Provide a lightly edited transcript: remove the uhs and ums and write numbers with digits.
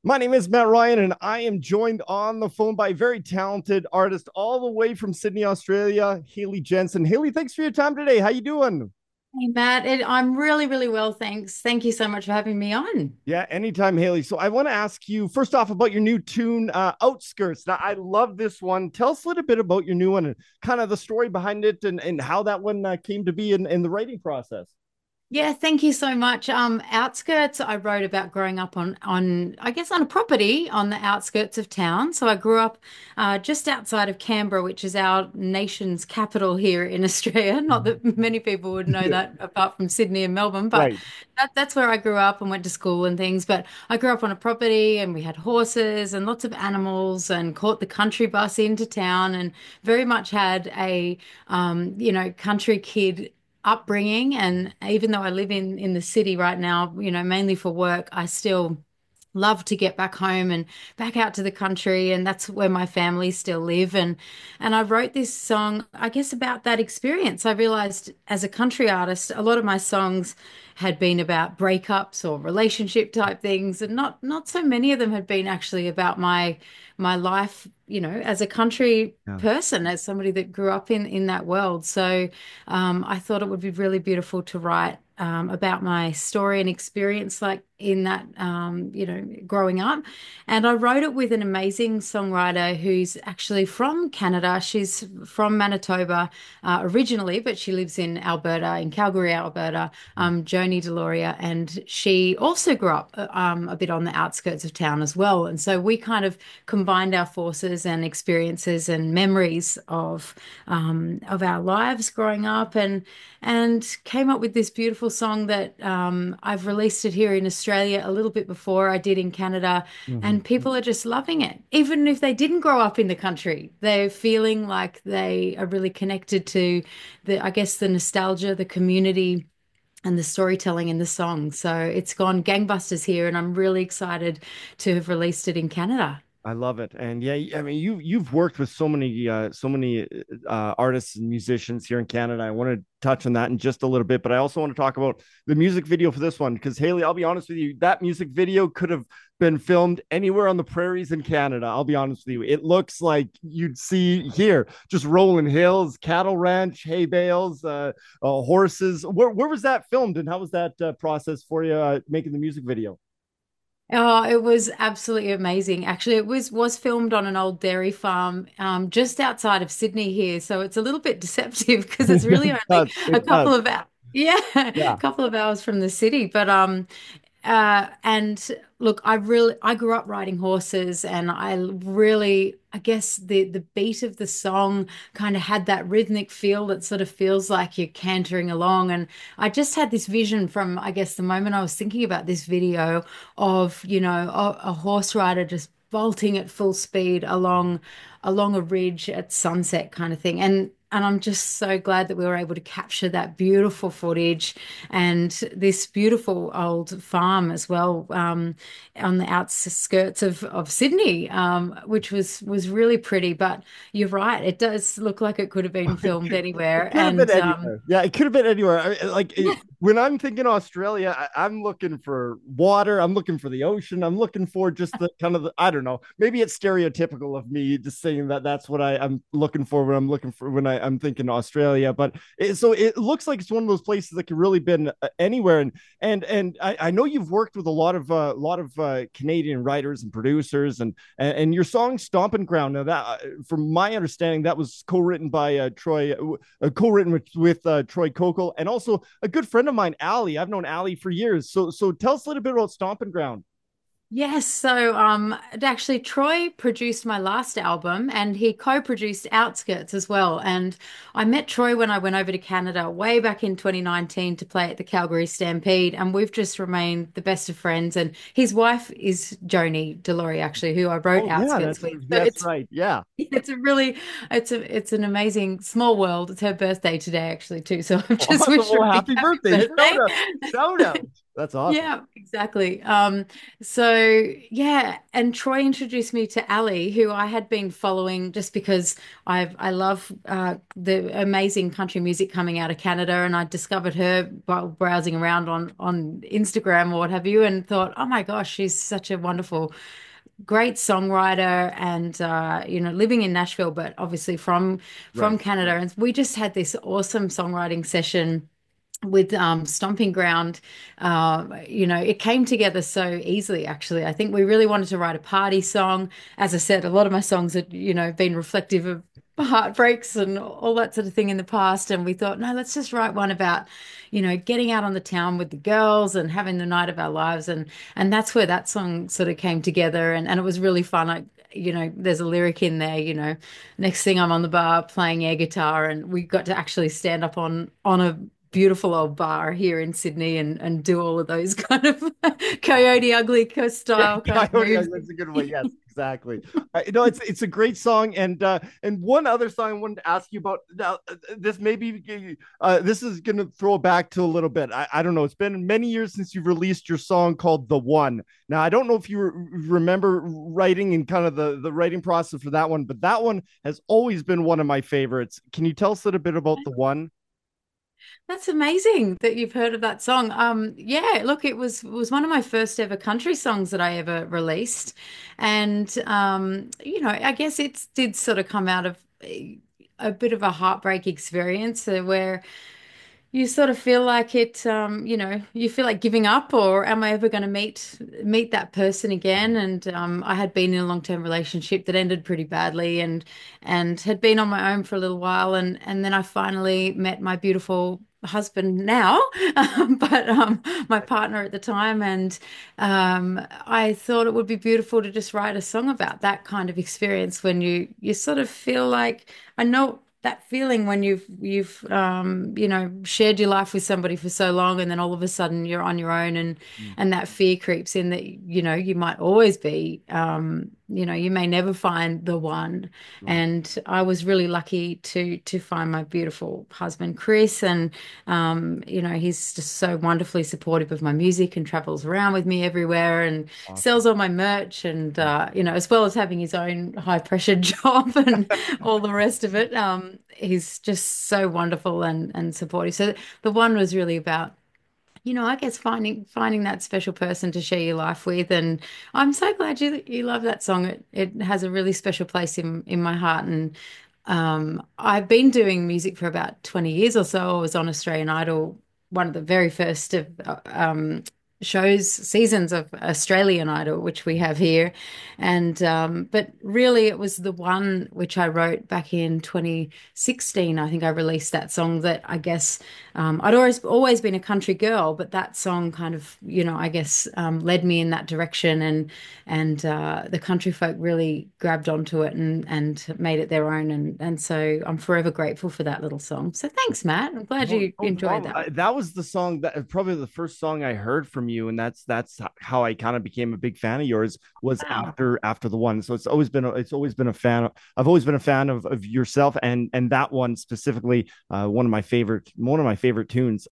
My name is Matt Ryan, and I am joined on the phone by a very talented artist all the way from Sydney, Australia, Haley Jensen. Haley, thanks for your time today. How you doing? Hey Matt, I'm really, really well, thanks. Thank you so much for having me on. Yeah, anytime, Haley. So I want to ask you first off about your new tune, Outskirts. Now, I love this one. Tell us a little bit about your new one and kind of the story behind it and how that one came to be in the writing process. Yeah, thank you so much. Outskirts, I wrote about growing up on I guess on a property on the outskirts of town. So I grew up just outside of Canberra, which is our nation's capital here in Australia. Not that many people would know that apart from Sydney and Melbourne, but Right. that's where I grew up and went to school and things. But I grew up on a property and we had horses and lots of animals and caught the country bus into town and very much had a country kid upbringing. And even though I live in the city right now, mainly for work, I still love to get back home and back out to the country, and that's where my family still live. And I wrote this song, I guess, about that experience. I realized as a country artist, a lot of my songs had been about breakups or relationship type things, and not so many of them had been actually about my life, as a country Yeah. person, as somebody that grew up in that world. So I thought it would be really beautiful to write about my story and experience, like in that, growing up. And I wrote it with an amazing songwriter who's actually from Canada. She's from Manitoba originally, but she lives in Alberta, in Calgary, Alberta, Joni Deloria. And she also grew up a bit on the outskirts of town as well. And so we kind of combined our forces and experiences and memories of our lives growing up, and came up with this beautiful song that I've released it here in Australia a little bit before I did in Canada, Mhm. and people are just loving it. Even if they didn't grow up in the country, they're feeling like they are really connected to I guess, the nostalgia, the community, and the storytelling in the song. So it's gone gangbusters here, and I'm really excited to have released it in Canada. I love it, and yeah, I mean, you've worked with so many artists and musicians here in Canada. I want to touch on that in just a little bit, but I also want to talk about the music video for this one because Haley, I'll be honest with you, that music video could have been filmed anywhere on the prairies in Canada. I'll be honest with you, it looks like you'd see here just rolling hills, cattle ranch, hay bales, horses. Where was that filmed, and how was that process for you making the music video? Oh, it was absolutely amazing. Actually, it was filmed on an old dairy farm just outside of Sydney here. So it's a little bit deceptive because it's really It only does. a It does. couple of hours. Yeah, a Yeah. couple of hours from the city. But and look, I grew up riding horses, and I guess the beat of the song kind of had that rhythmic feel that sort of feels like you're cantering along. And I just had this vision from, I guess, the moment I was thinking about this video of, a horse rider just bolting at full speed along a ridge at sunset kind of thing. And I'm just so glad that we were able to capture that beautiful footage and this beautiful old farm as well, on the outskirts of Sydney, which was really pretty. But you're right, it does look like it could have been filmed It anywhere. could have been And anywhere. Yeah, it could have been anywhere. When I'm thinking Australia, I'm looking for water. I'm looking for the ocean. I'm looking for just the kind of I don't know. Maybe it's stereotypical of me just saying that that's what I'm looking for when I'm looking for when I'm thinking Australia. But so it looks like it's one of those places that could really been anywhere. And I know you've worked with a lot of Canadian writers and producers, and your song "Stomping Ground." Now that, from my understanding, that was co-written by co-written with Troy Kokel and also a good friend of mine, Ali. I've known Ali for years. So tell us a little bit about Stomping Ground. yes, so actually Troy produced my last album and he co-produced Outskirts as well. And I met Troy when I went over to Canada way back in 2019 to play at the Calgary Stampede, and we've just remained the best of friends. And his wife is Joni Delory, actually, who I wrote Oh yeah, Outskirts with. So that's right. Yeah. it's a really it's an amazing small world. It's her birthday today actually too. So I've just Awesome. wished her Well, a big happy happy birthday. birthday. Shout out. That's awesome. Yeah, exactly. So yeah, and Troy introduced me to Ali, who I had been following just because I love the amazing country music coming out of Canada, and I discovered her while browsing around on Instagram or what have you, and thought, oh my gosh, she's such a wonderful, great songwriter, and living in Nashville, but obviously from Right. Canada, and we just had this awesome songwriting session with Stomping Ground. It came together so easily, actually. I think we really wanted to write a party song. As I said, a lot of my songs had, been reflective of heartbreaks and all that sort of thing in the past. And we thought, no, let's just write one about, getting out on the town with the girls and having the night of our lives. And that's where that song sort of came together. And it was really fun. There's a lyric in there, next thing I'm on the bar playing air guitar, and we got to actually stand up on a beautiful old bar here in Sydney and do all of those kind of Coyote Ugly Yeah, style kind of Coyote moves. Ugly, that's a good one. Yes, exactly. It's a great song, and one other song I wanted to ask you about. Now, this maybe this is going to throw back to a little bit. I don't know. It's been many years since you released your song called "The One." Now, I don't know if you remember writing and kind of the writing process for that one, but that one has always been one of my favorites. Can you tell us a little bit about "The One"? That's amazing that you've heard of that song. Yeah, look, it was one of my first ever country songs that I ever released, and I guess it did sort of come out of a bit of a heartbreak experience where you sort of feel like you feel like giving up, or am I ever going to meet that person again? And I had been in a long-term relationship that ended pretty badly, and had been on my own for a little while, and then I finally met my beautiful husband now, but my partner at the time, and I thought it would be beautiful to just write a song about that kind of experience when you sort of feel like, I know that feeling when you've shared your life with somebody for so long, and then all of a sudden you're on your own, and that fear creeps in that you might always be, you may never find the one. Right. And I was really lucky to find my beautiful husband Chris, and he's just so wonderfully supportive of my music and travels around with me everywhere and Awesome. sells all my merch, and as well as having his own high pressure job and all the rest of it. He's just so wonderful and supportive. So the one was really about, I guess finding that special person to share your life with. And I'm so glad you love that song. It has a really special place in my heart. And I've been doing music for about 20 years or so. I was on Australian Idol, one of the very first of seasons of Australian Idol, which we have here. And but really it was the one which I wrote back in 2016. I think I released that song that I guess I'd always been a country girl, but that song kind of, I guess led me in that direction, and the country folk really grabbed onto it and made it their own, and so I'm forever grateful for that little song. So thanks, Matt. I'm glad No, you no enjoyed problem. that. That was the song that probably the first song I heard from you, and that's how I kind of became a big fan of yours. Was Wow. after the one. So it's always been a fan. I've always been a fan of yourself, and that one specifically, one of my favorite tunes.